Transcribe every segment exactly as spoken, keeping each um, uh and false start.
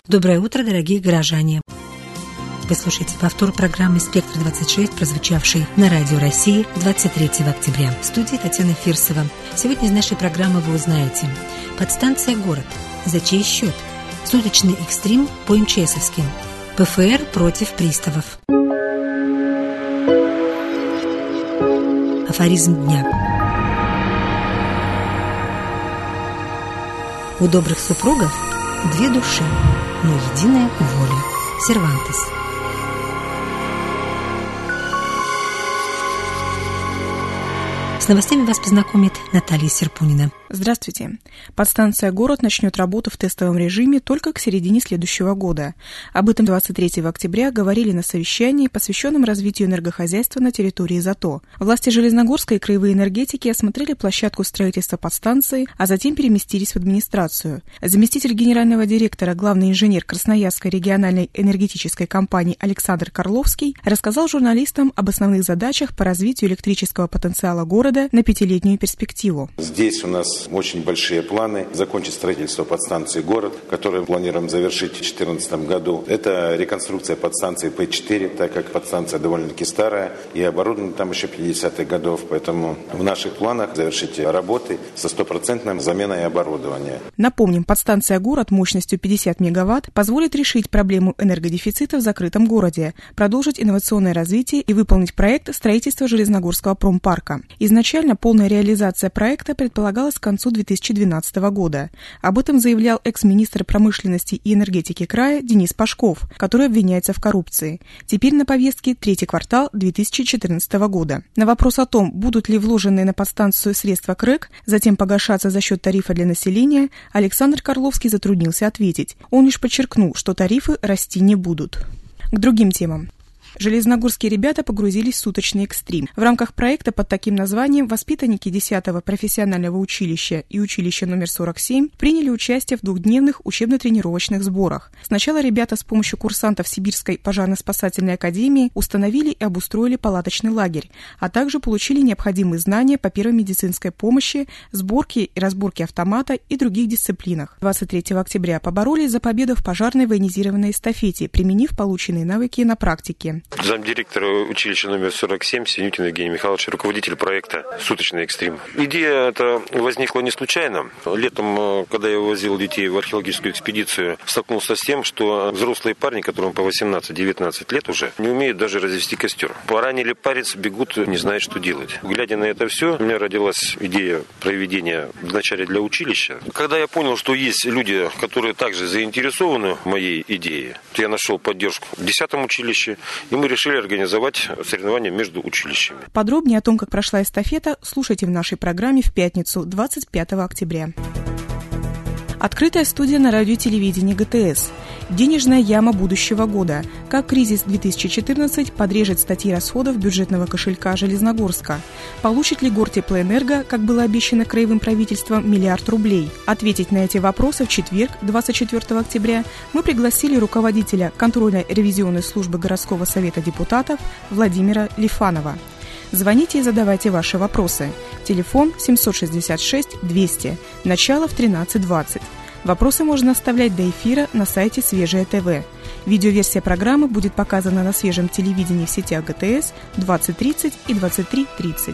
Доброе утро, дорогие горожане! Вы слушаете повтор программы «Спектр-двадцать шесть», прозвучавшей на Радио России двадцать третьего октября. В студии Татьяна Фирсова. Сегодня из нашей программы вы узнаете: подстанция «Город». За чей счет? Суточный экстрим по МЧСовским. ПФР против приставов. Афоризм дня. У добрых супругов две души, но единая воля. Сервантес. С новостями вас познакомит Наталья Серпунина. Здравствуйте. Подстанция «Город» начнет работу в тестовом режиме только к середине следующего года. Об этом двадцать третьего октября говорили на совещании, посвященном развитию энергохозяйства на территории ЗАТО. Власти Железногорска и краевые энергетики осмотрели площадку строительства подстанции, а затем переместились в администрацию. Заместитель генерального директора, главный инженер Красноярской региональной энергетической компании Александр Карловский рассказал журналистам об основных задачах по развитию электрического потенциала города на пятилетнюю перспективу. Здесь у нас очень большие планы закончить строительство подстанции «Город», которую планируем завершить в две тысячи четырнадцатом году. Это реконструкция подстанции П четыре, так как подстанция довольно-таки старая и оборудована там еще пятидесятых годов. Поэтому в наших планах завершить работы со стопроцентной заменой оборудования. Напомним, подстанция «Город» мощностью пятьдесят мегаватт позволит решить проблему энергодефицита в закрытом городе, продолжить инновационное развитие и выполнить проект строительства Железногорского промпарка. Изначально полная реализация проекта предполагалась к концу две тысячи двенадцатого года. Об этом заявлял экс-министр промышленности и энергетики края Денис Пашков, который обвиняется в коррупции. Теперь на повестке третий квартал две тысячи четырнадцатого года. На вопрос о том, будут ли вложенные на подстанцию средства КРЭК затем погашаться за счет тарифа для населения, Александр Карловский затруднился ответить. Он лишь подчеркнул, что тарифы расти не будут. К другим темам. Железногорские ребята погрузились в суточный экстрим. В рамках проекта под таким названием воспитанники десятого профессионального училища и училища номер сорок семь приняли участие в двухдневных учебно-тренировочных сборах. Сначала ребята с помощью курсантов Сибирской пожарно-спасательной академии установили и обустроили палаточный лагерь, а также получили необходимые знания по первой медицинской помощи, сборке и разборке автомата и других дисциплинах. двадцать третьего октября поборолись за победу в пожарной военизированной эстафете, применив полученные навыки на практике. Замдиректора училища номер сорок семь Синютин Евгений Михайлович, руководитель проекта «Суточный экстрим». Идея эта возникла не случайно. Летом, когда я возил детей в археологическую экспедицию, столкнулся с тем, что взрослые парни, которым по восемнадцать-девятнадцать лет уже, не умеют даже развести костер. Поранили палец, бегут, не знают, что делать. Глядя на это все, у меня родилась идея проведения вначале для училища. Когда я понял, что есть люди, которые также заинтересованы в моей идее, то я нашел поддержку в десятом училище, и мы решили организовать соревнования между училищами. Подробнее о том, как прошла эстафета, слушайте в нашей программе в пятницу, двадцать пятого октября. Открытая студия на радио и телевидении ГТС. Денежная яма будущего года. Как кризис две тысячи четырнадцать подрежет статьи расходов бюджетного кошелька Железногорска. Получит ли Гортеплоэнерго, как было обещано краевым правительством, миллиард рублей? Ответить на эти вопросы в четверг, двадцать четвертого октября, мы пригласили руководителя контрольно-ревизионной службы городского совета депутатов Владимира Лифанова. Звоните и задавайте ваши вопросы. Телефон семь шесть шесть двести. Начало в тринадцать двадцать. Вопросы можно оставлять до эфира на сайте Свежее ТВ. Видеоверсия программы будет показана на свежем телевидении в сетях ГТС в двадцать тридцать и двадцать три тридцать.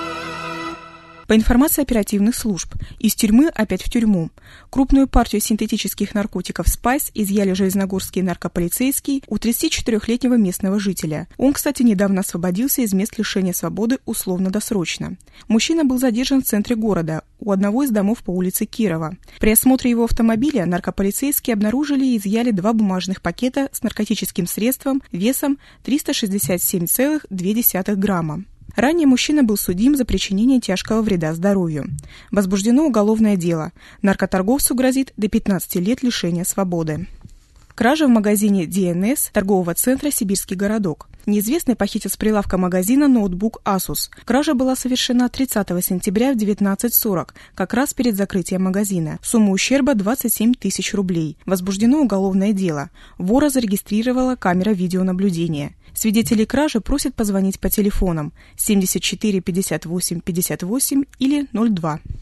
По информации оперативных служб, из тюрьмы опять в тюрьму. Крупную партию синтетических наркотиков «Спайс» изъяли железногорские наркополицейские у тридцатичетырёхлетнего местного жителя. Он, кстати, недавно освободился из мест лишения свободы условно-досрочно. Мужчина был задержан в центре города, у одного из домов по улице Кирова. При осмотре его автомобиля наркополицейские обнаружили и изъяли два бумажных пакета с наркотическим средством весом триста шестьдесят семь целых две десятых грамма. Ранее мужчина был судим за причинение тяжкого вреда здоровью. Возбуждено уголовное дело. Наркоторговцу грозит до пятнадцати лет лишения свободы. Кража в магазине ди эн эс торгового центра «Сибирский городок». Неизвестный похитил с прилавка магазина ноутбук Asus. Кража была совершена тридцатого сентября в девятнадцать сорок, как раз перед закрытием магазина. Сумма ущерба двадцать семь тысяч рублей. Возбуждено уголовное дело. Вора зарегистрировала камера видеонаблюдения. Свидетелей кражи просят позвонить по телефонам семьдесят четыре пятьдесят восемь пятьдесят восемь или ноль два.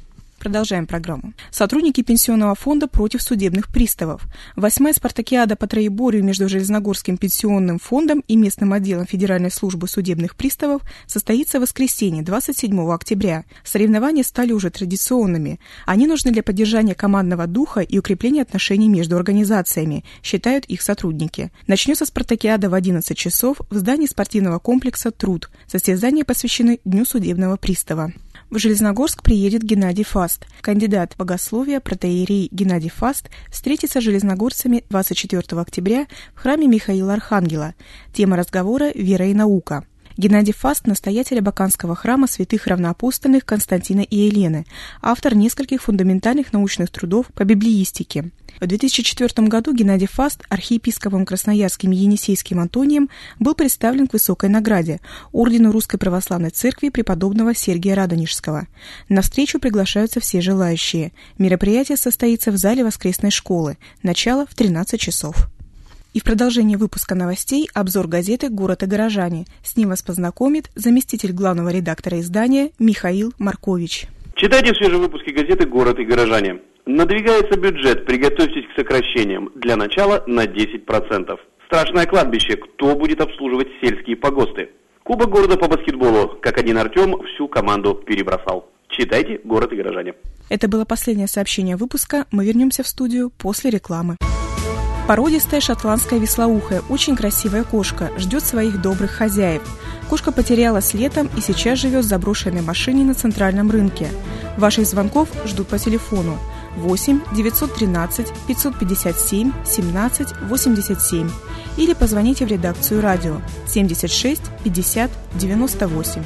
Продолжаем программу. Сотрудники Пенсионного фонда против судебных приставов. Восьмая спартакиада по троеборью между Железногорским пенсионным фондом и местным отделом Федеральной службы судебных приставов состоится в воскресенье, двадцать седьмого октября. Соревнования стали уже традиционными. Они нужны для поддержания командного духа и укрепления отношений между организациями, считают их сотрудники. Начнется спартакиада в одиннадцать часов в здании спортивного комплекса «Труд». Состязания посвящены Дню судебного пристава. В Железногорск приедет Геннадий Фаст. Кандидат богословия протоиерей Геннадий Фаст встретится с железногорцами двадцать четвёртого октября в храме Михаила Архангела. Тема разговора – «Вера и наука». Геннадий Фаст – настоятель Абаканского храма святых равноапостольных Константина и Елены, автор нескольких фундаментальных научных трудов по библеистике. В две тысячи четвёртом году Геннадий Фаст архиепископом Красноярским Енисейским Антонием был представлен к высокой награде – Ордену Русской Православной Церкви преподобного Сергия Радонежского. На встречу приглашаются все желающие. Мероприятие состоится в зале воскресной школы. Начало в тринадцать часов. И в продолжении выпуска новостей обзор газеты «Город и горожане». С ним вас познакомит заместитель главного редактора издания Михаил Маркович. Читайте свежие выпуски газеты «Город и горожане». Надвигается бюджет, приготовьтесь к сокращениям. Для начала на десять процентов. Страшное кладбище. Кто будет обслуживать сельские погосты? Кубок города по баскетболу. Как один Артем всю команду перебросал. Читайте «Город и горожане». Это было последнее сообщение выпуска. Мы вернемся в студию после рекламы. Породистая шотландская вислоухая, очень красивая кошка, ждет своих добрых хозяев. Кошка потерялась летом и сейчас живет в заброшенной машине на центральном рынке. Ваших звонков ждут по телефону восемь девятьсот тринадцать пятьсот пятьдесят семь семнадцать восемьдесят семь или позвоните в редакцию радио семьдесят шесть пятьдесят девяносто восемь.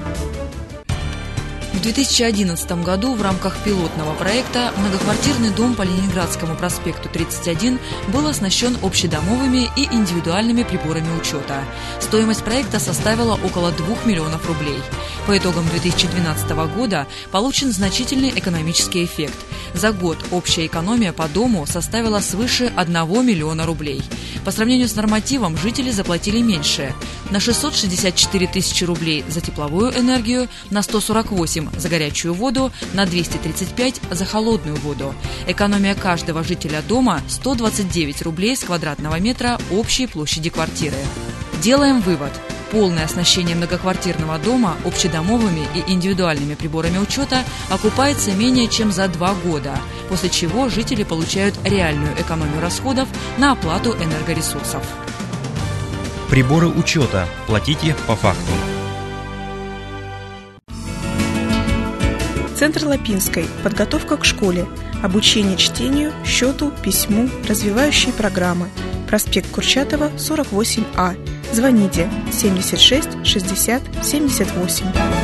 В две тысячи одиннадцатом году в рамках пилотного проекта многоквартирный дом по Ленинградскому проспекту тридцать один был оснащен общедомовыми и индивидуальными приборами учета. Стоимость проекта составила около двух миллионов рублей. По итогам две тысячи двенадцатого года получен значительный экономический эффект. За год общая экономия по дому составила свыше одного миллиона рублей. По сравнению с нормативом жители заплатили меньше – на шестьсот шестьдесят четыре тысячи рублей за тепловую энергию, на сто сорок восемь за горячую воду, на двести тридцать пять за холодную воду. Экономия каждого жителя дома – сто двадцать девять рублей с квадратного метра общей площади квартиры. Делаем вывод. Полное оснащение многоквартирного дома общедомовыми и индивидуальными приборами учета окупается менее чем за два года, после чего жители получают реальную экономию расходов на оплату энергоресурсов. Приборы учета. Платите по факту. Центр Лапинской. Подготовка к школе. Обучение чтению, счету, письму, развивающие программы. Проспект Курчатова, сорок восемь А. Звоните семьдесят шесть шестьдесят семьдесят восемь.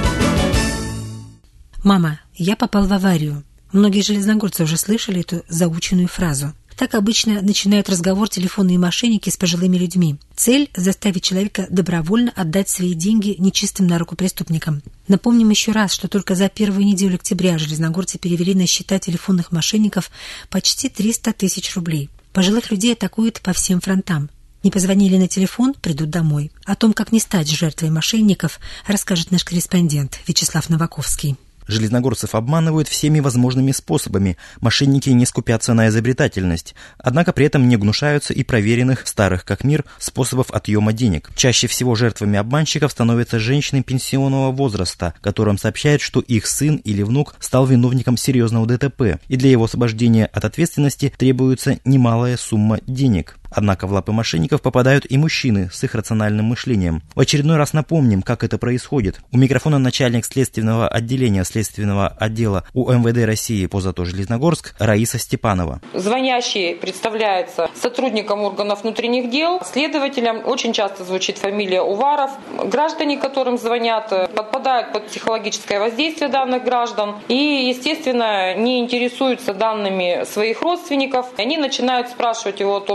«Мама, я попал в аварию». Многие железногорцы уже слышали эту заученную фразу. Так обычно начинают разговор телефонные мошенники с пожилыми людьми. Цель – заставить человека добровольно отдать свои деньги нечистым на руку преступникам. Напомним еще раз, что только за первую неделю октября железногорцы перевели на счета телефонных мошенников почти триста тысяч рублей. Пожилых людей атакуют по всем фронтам. Не позвонили на телефон – придут домой. О том, как не стать жертвой мошенников, расскажет наш корреспондент Вячеслав Новаковский. Железногорцев обманывают всеми возможными способами, мошенники не скупятся на изобретательность, однако при этом не гнушаются и проверенных, старых как мир, способов отъема денег. Чаще всего жертвами обманщиков становятся женщины пенсионного возраста, которым сообщают, что их сын или внук стал виновником серьезного ДТП, и для его освобождения от ответственности требуется немалая сумма денег. Однако в лапы мошенников попадают и мужчины с их рациональным мышлением. В очередной раз напомним, как это происходит. У микрофона начальник следственного отделения следственного отдела У Эм Вэ Дэ России по ЗАТО Железногорск Раиса Степанова. Звонящий представляется сотрудником органов внутренних дел, следователем. Очень часто звучит фамилия Уваров. Граждане, которым звонят, подпадают под психологическое воздействие данных граждан и, естественно, не интересуются данными своих родственников. Они начинают спрашивать его о том, что Миша,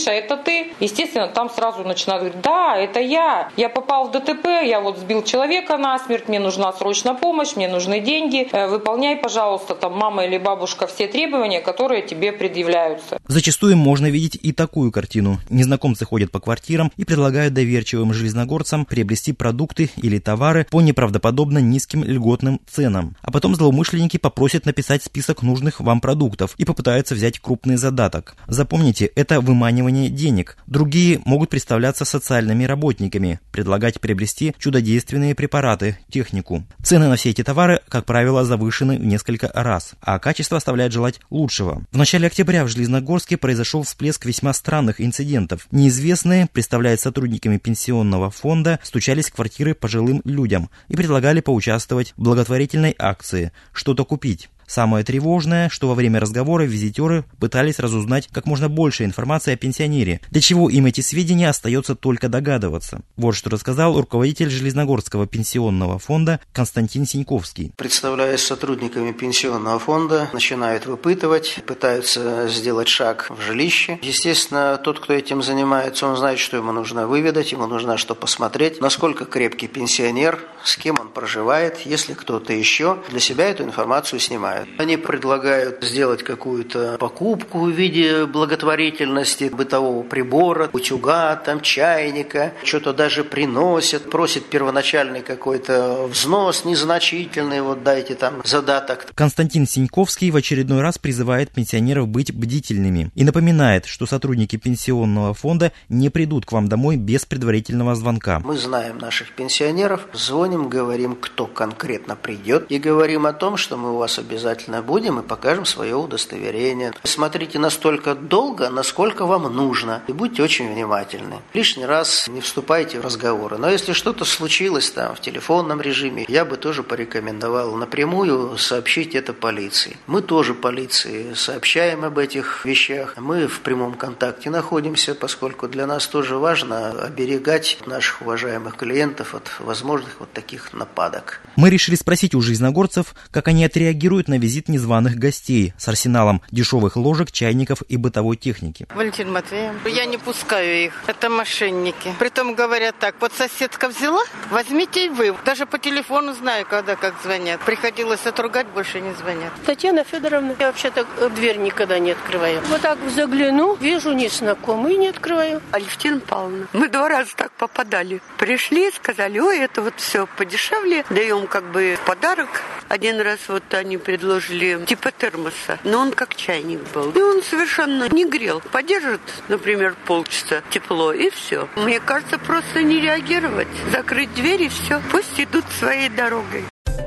Миша, это ты? Естественно, там сразу начинают говорить: да, это я. Я попал в ДТП, я вот сбил человека насмерть, мне нужна срочная помощь, мне нужны деньги. Выполняй, пожалуйста, там, мама или бабушка, все требования, которые тебе предъявляются. Зачастую можно видеть и такую картину. Незнакомцы ходят по квартирам и предлагают доверчивым железногорцам приобрести продукты или товары по неправдоподобно низким льготным ценам. А потом злоумышленники попросят написать список нужных вам продуктов и попытаются взять крупный задаток. Запомните, это выманивание денег. Другие могут представляться социальными работниками, предлагать приобрести чудодейственные препараты, технику. Цены на все эти товары, как правило, завышены в несколько раз, а качество оставляет желать лучшего. В начале октября в Железногорске произошел всплеск весьма странных инцидентов. Неизвестные, представляясь сотрудниками пенсионного фонда, стучались в квартиры пожилым людям и предлагали поучаствовать в благотворительной акции, что-то купить. Самое тревожное, что во время разговора визитеры пытались разузнать как можно больше информации о пенсионере, для чего им эти сведения остается только догадываться. Вот что рассказал руководитель Железногорского пенсионного фонда Константин Синьковский. Представляясь сотрудниками пенсионного фонда, начинают выпытывать, пытаются сделать шаг в жилище. Естественно, тот, кто этим занимается, он знает, что ему нужно выведать, ему нужно что посмотреть, насколько крепкий пенсионер, с кем он проживает, если кто-то еще. Для себя эту информацию снимают. Они предлагают сделать какую-то покупку в виде благотворительности, бытового прибора, утюга, там, чайника, что-то даже приносят, просят первоначальный какой-то взнос незначительный, вот дайте там задаток. Константин Синьковский в очередной раз призывает пенсионеров быть бдительными и напоминает, что сотрудники пенсионного фонда не придут к вам домой без предварительного звонка. Мы знаем наших пенсионеров, звоним, говорим, кто конкретно придет, и говорим о том, что мы у вас обязательно Обязательно будем и покажем свое удостоверение. Смотрите настолько долго, насколько вам нужно, и будьте очень внимательны. Лишний раз не вступайте в разговоры. Но если что-то случилось там в телефонном режиме, я бы тоже порекомендовал напрямую сообщить это полиции. Мы тоже полиции сообщаем об этих вещах. Мы в прямом контакте находимся, поскольку для нас тоже важно оберегать наших уважаемых клиентов от возможных вот таких нападок. Мы решили спросить у железногорцев, как они отреагируют на визит незваных гостей с арсеналом дешевых ложек, чайников и бытовой техники. Валентин Матвеев. Я не пускаю их. Это мошенники. Притом говорят так: вот соседка взяла, возьмите и вы. Даже по телефону знаю, когда как звонят. Приходилось отругать, больше не звонят. Татьяна Федоровна. Я вообще-то дверь никогда не открываю. Вот так загляну, вижу незнакомый, не открываю. Алевтина Павловна. Мы два раза так попадали. Пришли, сказали: ой, это вот все подешевле. Даем как бы в подарок. Один раз вот они предложили типа термоса, но он как чайник был. И он совершенно не грел. Подержит, например, полчаса тепло, и все. Мне кажется, просто не реагировать. Закрыть дверь и все. Пусть идут своей дорогой.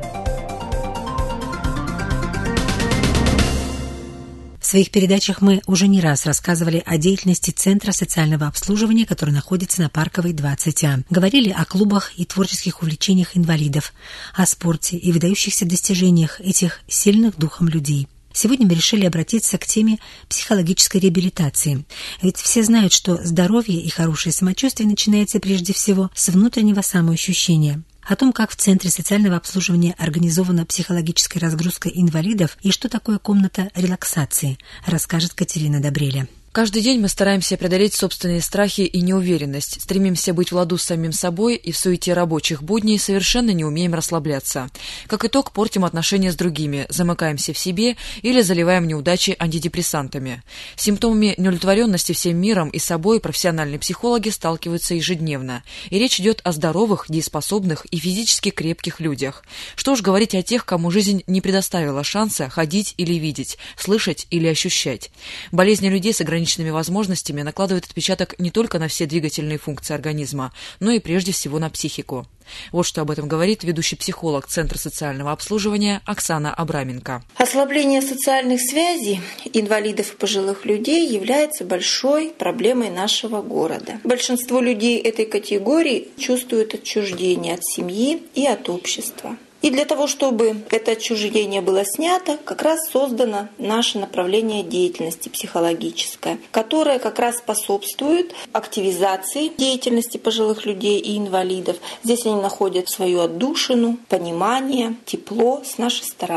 В своих передачах мы уже не раз рассказывали о деятельности Центра социального обслуживания, который находится на Парковой, двадцать А. Говорили о клубах и творческих увлечениях инвалидов, о спорте и выдающихся достижениях этих сильных духом людей. Сегодня мы решили обратиться к теме психологической реабилитации. Ведь все знают, что здоровье и хорошее самочувствие начинается прежде всего с внутреннего самоощущения. О том, как в Центре социального обслуживания организована психологическая разгрузка инвалидов и что такое комната релаксации, расскажет Катерина Добреля. Каждый день мы стараемся преодолеть собственные страхи и неуверенность, стремимся быть в ладу с самим собой и в суете рабочих будней совершенно не умеем расслабляться. Как итог, портим отношения с другими, замыкаемся в себе или заливаем неудачи антидепрессантами. С симптомами неудовлетворенности всем миром и собой профессиональные психологи сталкиваются ежедневно. И речь идет о здоровых, дееспособных и физически крепких людях. Что уж говорить о тех, кому жизнь не предоставила шанса ходить или видеть, слышать или ощущать. Болезни людей с ограниченными возможностями накладывает отпечаток не только на все двигательные функции организма, но и прежде всего на психику. Вот что об этом говорит ведущий психолог Центра социального обслуживания Оксана Абраменко. Ослабление социальных связей инвалидов и пожилых людей является большой проблемой нашего города. Большинство людей этой категории чувствуют отчуждение от семьи и от общества. И для того, чтобы это отчуждение было снято, как раз создано наше направление деятельности психологическое, которое как раз способствует активизации деятельности пожилых людей и инвалидов. Здесь они находят свою отдушину, понимание, тепло с нашей стороны.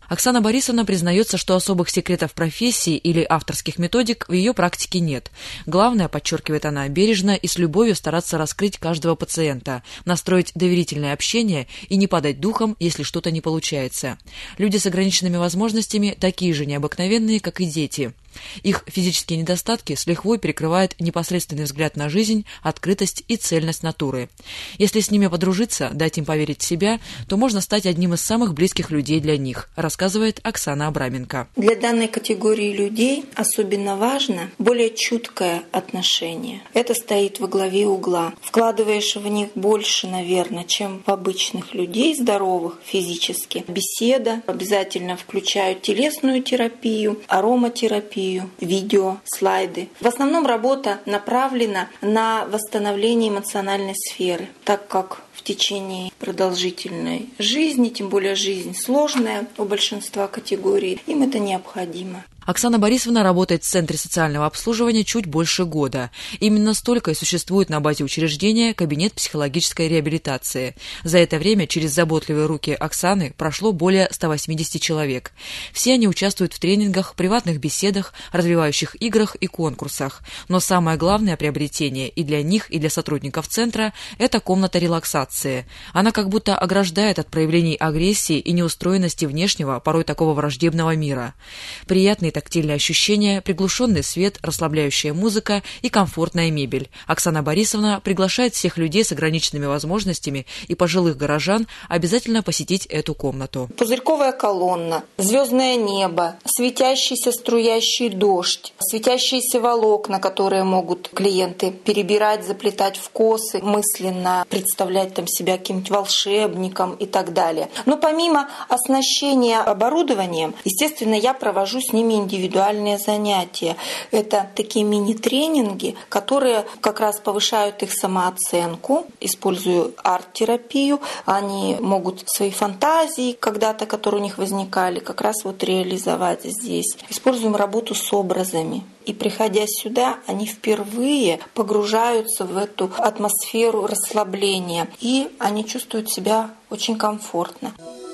Оксана Борисовна признается, что особых секретов профессии или авторских методик в ее практике нет. Главное, подчеркивает она, бережно и с любовью стараться раскрыть каждого пациента, настроить доверительное общение и не падать духом, если что-то не получается. Люди с ограниченными возможностями такие же необыкновенные, как и дети. Их физические недостатки с лихвой перекрывает непосредственный взгляд на жизнь, открытость и цельность натуры. Если с ними подружиться, дать им поверить в себя, то можно стать одним из самых близких людей для них, рассказывает Оксана Абраменко. Для данной категории людей особенно важно более чуткое отношение. Это стоит во главе угла. Вкладываешь в них больше, наверное, чем в обычных людей, здоровых физически. Беседа обязательно включают телесную терапию, ароматерапию, видео, слайды. В основном работа направлена на восстановление эмоциональной сферы, так как в течение продолжительной жизни, тем более жизнь сложная у большинства категорий, им это необходимо. Оксана Борисовна работает в Центре социального обслуживания чуть больше года. Именно столько и существует на базе учреждения кабинет психологической реабилитации. За это время через заботливые руки Оксаны прошло более ста восьмидесяти человек. Все они участвуют в тренингах, приватных беседах, развивающих играх и конкурсах. Но самое главное приобретение и для них, и для сотрудников Центра – это комната релаксации. Она как будто ограждает от проявлений агрессии и неустроенности внешнего, порой такого враждебного мира. Приятные тактильные ощущения, приглушенный свет, расслабляющая музыка и комфортная мебель. Оксана Борисовна приглашает всех людей с ограниченными возможностями и пожилых горожан обязательно посетить эту комнату. Пузырьковая колонна, звездное небо, светящийся струящий дождь, светящиеся волокна, которые могут клиенты перебирать, заплетать в косы, мысленно представлять там себя каким-нибудь волшебником и так далее. Но помимо оснащения оборудованием, естественно, я провожу с ними индивидуальные занятия. Это такие мини-тренинги, которые как раз повышают их самооценку. Использую арт-терапию. Они могут свои фантазии когда-то, которые у них возникали, как раз вот реализовать здесь. Используем работу с образами. И приходя сюда, они впервые погружаются в эту атмосферу расслабления. И они чувствуют себя очень комфортно.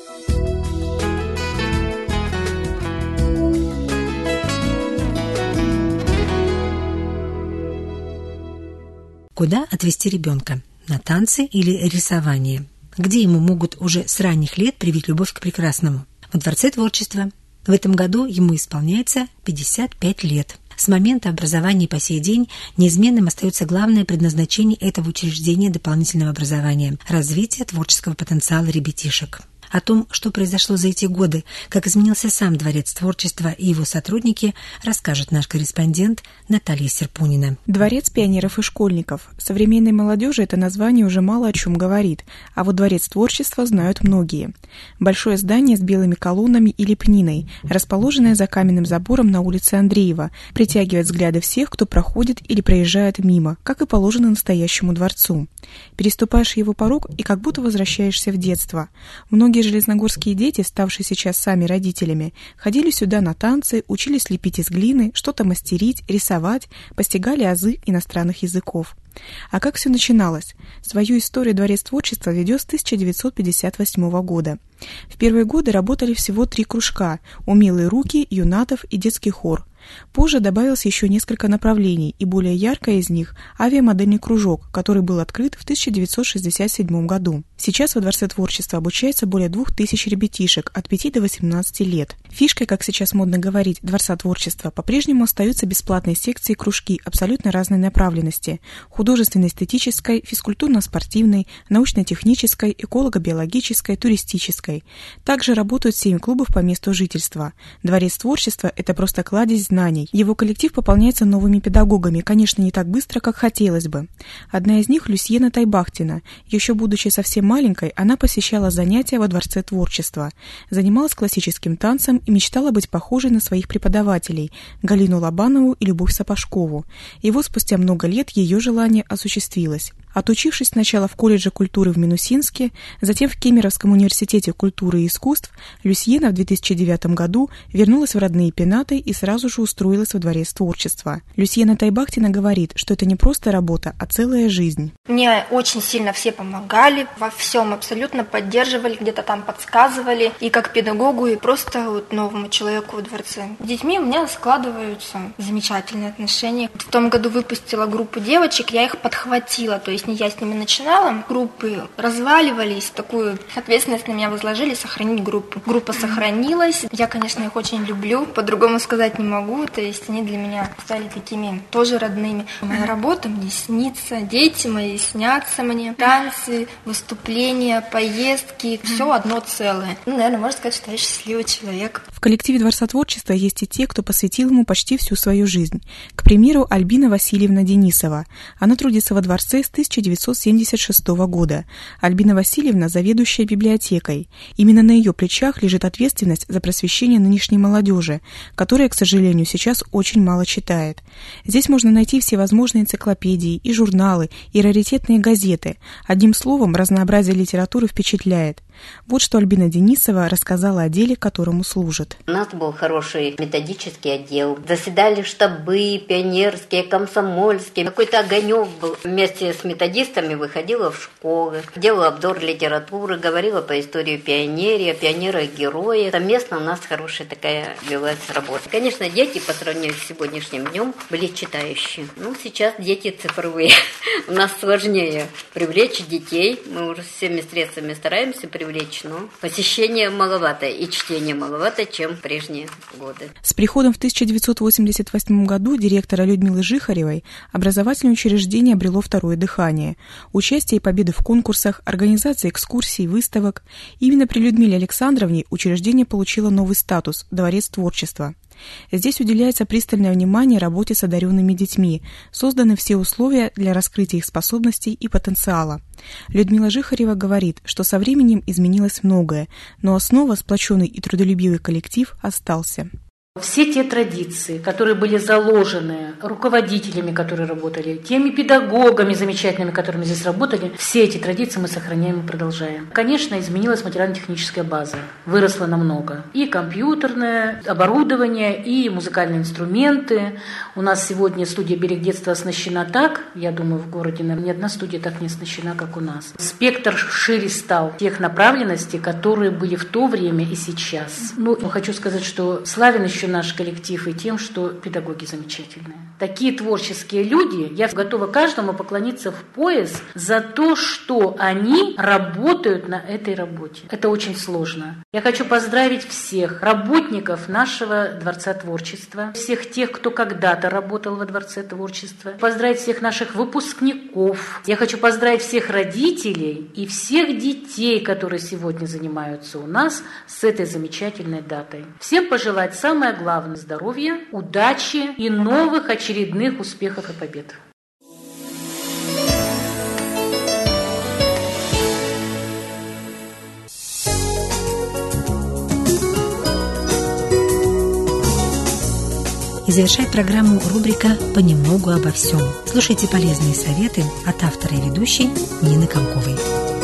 Куда отвезти ребенка? На танцы или рисование? Где ему могут уже с ранних лет привить любовь к прекрасному? Во Дворце творчества. В этом году ему исполняется пятьдесят пять лет. С момента образования по сей день неизменным остается главное предназначение этого учреждения дополнительного образования – развитие творческого потенциала ребятишек. О том, что произошло за эти годы, как изменился сам Дворец творчества и его сотрудники, расскажет наш корреспондент Наталья Серпунина. Дворец пионеров и школьников. Современной молодежи это название уже мало о чем говорит, а вот Дворец творчества знают многие. Большое здание с белыми колоннами и лепниной, расположенное за каменным забором на улице Андреева, притягивает взгляды всех, кто проходит или проезжает мимо, как и положено настоящему дворцу. Переступаешь его порог и как будто возвращаешься в детство. Многие железногорские дети, ставшие сейчас сами родителями, ходили сюда на танцы, учились лепить из глины, что-то мастерить, рисовать, постигали азы иностранных языков. А как все начиналось? Свою историю Дворец творчества ведет с тысяча девятьсот пятьдесят восьмого года. В первые годы работали всего три кружка – «Умелые руки», «Юнатов» и детский хор. Позже добавилось еще несколько направлений, и более яркое из них – авиамодельный кружок, который был открыт в тысяча девятьсот шестьдесят седьмом году. Сейчас во Дворце творчества обучается более двух тысяч ребятишек от пяти до восемнадцати лет. Фишкой, как сейчас модно говорить, Дворца творчества по-прежнему остаются бесплатные секции и кружки абсолютно разной направленности – художественно-эстетической, физкультурно-спортивной, научно-технической, эколого-биологической, туристической. Также работают семь клубов по месту жительства. Дворец творчества – это просто кладезь знаний. Его коллектив пополняется новыми педагогами, конечно, не так быстро, как хотелось бы. Одна из них – Люсьена Тайбахтина. Еще будучи совсем маленькой, она посещала занятия во Дворце творчества. Занималась классическим танцем и мечтала быть похожей на своих преподавателей – Галину Лобанову и Любовь Сапожкову. И вот спустя много лет ее желание осуществилось. Отучившись сначала в колледже культуры в Минусинске, затем в Кемеровском университете культуры и искусств, Люсьена в две тысячи девятом году вернулась в родные Пенаты и сразу же устроилась во Дворец творчества. Люсьена Тайбахтина говорит, что это не просто работа, а целая жизнь. Мне очень сильно все помогали, во всем абсолютно поддерживали, где-то там подсказывали, и как педагогу, и просто вот новому человеку в дворце. С детьми у меня складываются замечательные отношения. В том году выпустила группу девочек, я их подхватила, то есть не я с ними начинала, группы разваливались, такую ответственность на меня возложили сохранить группу. Группа сохранилась, я, конечно, их очень люблю, по-другому сказать не могу, то есть они для меня стали такими тоже родными. Моя работа мне снится, дети мои снятся мне, танцы, выступления, поездки, все одно целое. Ну, наверное, можно сказать, что я счастливый человек. В коллективе Дворца творчества есть и те, кто посвятил ему почти всю свою жизнь. К примеру, Альбина Васильевна Денисова. Она трудится во дворце с тысяча девятьсот семьдесят шестого года. Альбина Васильевна – заведующая библиотекой. Именно на ее плечах лежит ответственность за просвещение нынешней молодежи, которая, к сожалению, сейчас очень мало читает. Здесь можно найти всевозможные энциклопедии и журналы, и раритетные газеты. Одним словом, разнообразие литературы впечатляет. Вот что Альбина Денисова рассказала о деле, которому служит. У нас был хороший методический отдел. Заседали штабы, пионерские, комсомольские. Какой-то огонек был. Вместе с методистами выходила в школы, делала обзор литературы, говорила по истории пионерии, о пионерах-героях. Совместно у нас хорошая такая велась работа. Конечно, дети по сравнению с сегодняшним днем были читающие. Ну, сейчас дети цифровые. У нас сложнее привлечь детей. Мы уже всеми средствами стараемся привлечь. Привлечь, но посещения маловато и чтения маловато, чем в прежние годы. С приходом в тысяча девятьсот восемьдесят восьмом году директора Людмилы Жихаревой образовательное учреждение обрело второе дыхание. Участие и победы в конкурсах, организация экскурсий, выставок. Именно при Людмиле Александровне учреждение получило новый статус – Дворец творчества. Здесь уделяется пристальное внимание работе с одаренными детьми, созданы все условия для раскрытия их способностей и потенциала. Людмила Жихарева говорит, что со временем изменилось многое, но основа, сплоченный и трудолюбивый коллектив, остался. Все те традиции, которые были заложены руководителями, которые работали, теми педагогами замечательными, которыми здесь работали, все эти традиции мы сохраняем и продолжаем. Конечно, изменилась материально-техническая база, выросла намного. И компьютерное оборудование, и музыкальные инструменты. У нас сегодня студия «Берег детства» оснащена так, я думаю, в городе, наверное, ни одна студия так не оснащена, как у нас. Спектр шире стал тех направленностей, которые были в то время и сейчас. Ну, хочу сказать, что славен еще наш коллектив и тем, что педагоги замечательные. Такие творческие люди, я готова каждому поклониться в пояс за то, что они работают на этой работе. Это очень сложно. Я хочу поздравить всех работников нашего Дворца творчества, всех тех, кто когда-то работал во Дворце творчества, поздравить всех наших выпускников. Я хочу поздравить всех родителей и всех детей, которые сегодня занимаются у нас с этой замечательной датой. Всем пожелать самое главное – здоровья, удачи и новых очередных успехов и побед. И завершает программу рубрика «Понемногу обо всем». Слушайте полезные советы от автора и ведущей Нины Комковой.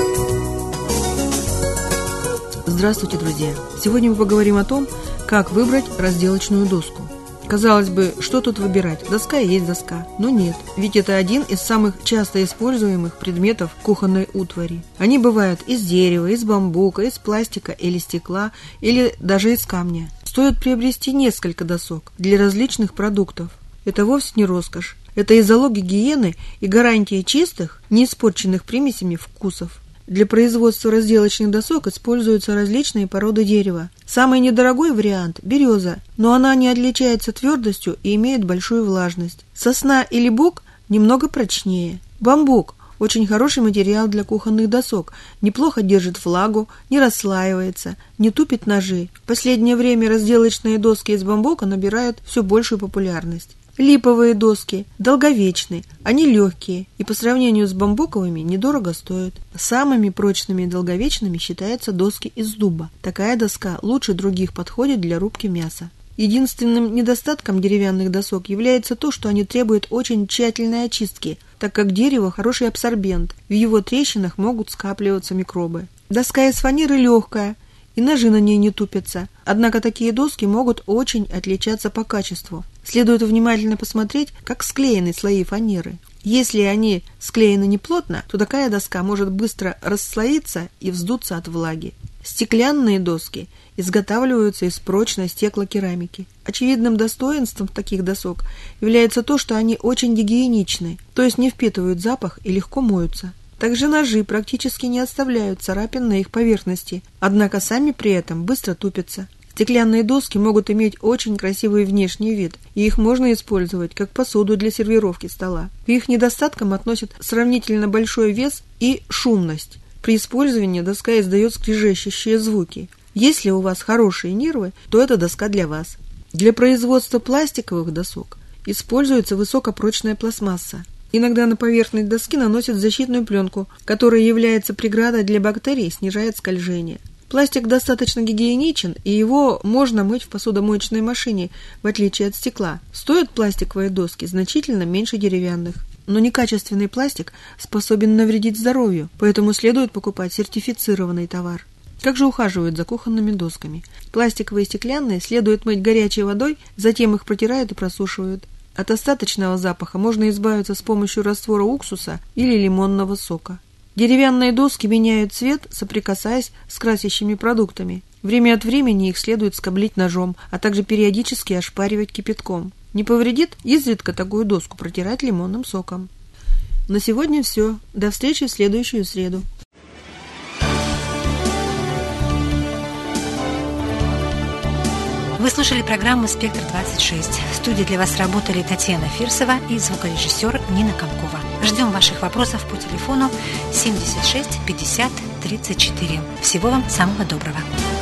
Здравствуйте, друзья! Сегодня мы поговорим о том, как выбрать разделочную доску. Казалось бы, что тут выбирать? Доска и есть доска. Но нет, ведь это один из самых часто используемых предметов кухонной утвари. Они бывают из дерева, из бамбука, из пластика или стекла, или даже из камня. Стоит приобрести несколько досок для различных продуктов. Это вовсе не роскошь. Это и залог гигиены, и гарантия чистых, не испорченных примесями вкусов. Для производства разделочных досок используются различные породы дерева. Самый недорогой вариант – береза, но она не отличается твердостью и имеет большую влажность. Сосна или бук немного прочнее. Бамбук – очень хороший материал для кухонных досок, неплохо держит влагу, не расслаивается, не тупит ножи. В последнее время разделочные доски из бамбука набирают все большую популярность. Липовые доски долговечны, они легкие и по сравнению с бамбуковыми недорого стоят. Самыми прочными и долговечными считаются доски из дуба. Такая доска лучше других подходит для рубки мяса. Единственным недостатком деревянных досок является то, что они требуют очень тщательной очистки, так как дерево – хороший абсорбент, в его трещинах могут скапливаться микробы. Доска из фанеры легкая, и ножи на ней не тупятся, однако такие доски могут очень отличаться по качеству. Следует внимательно посмотреть, как склеены слои фанеры. Если они склеены неплотно, то такая доска может быстро расслоиться и вздуться от влаги. Стеклянные доски изготавливаются из прочной стеклокерамики. Очевидным достоинством таких досок является то, что они очень гигиеничны, то есть не впитывают запах и легко моются. Также ножи практически не оставляют царапин на их поверхности, однако сами при этом быстро тупятся. Стеклянные доски могут иметь очень красивый внешний вид, и их можно использовать как посуду для сервировки стола. К их недостаткам относят сравнительно большой вес и шумность. При использовании доска издает скрежещущие звуки. Если у вас хорошие нервы, то эта доска для вас. Для производства пластиковых досок используется высокопрочная пластмасса. Иногда на поверхность доски наносят защитную пленку, которая является преградой для бактерий и снижает скольжение. Пластик достаточно гигиеничен, и его можно мыть в посудомоечной машине, в отличие от стекла. Стоят пластиковые доски значительно меньше деревянных. Но некачественный пластик способен навредить здоровью, поэтому следует покупать сертифицированный товар. Как же ухаживают за кухонными досками? Пластиковые и стеклянные следует мыть горячей водой, затем их протирают и просушивают. От остаточного запаха можно избавиться с помощью раствора уксуса или лимонного сока. Деревянные доски меняют цвет, соприкасаясь с красящими продуктами. Время от времени их следует скоблить ножом, а также периодически ошпаривать кипятком. Не повредит изредка такую доску протирать лимонным соком. На сегодня все. До встречи в следующую среду. Вы слушали программу «Спектр-двадцать шесть». В студии для вас работали Татьяна Фирсова и звукорежиссер Нина Комкова. Ждем ваших вопросов по телефону семьдесят шесть пятьдесят тридцать четыре. Всего вам самого доброго.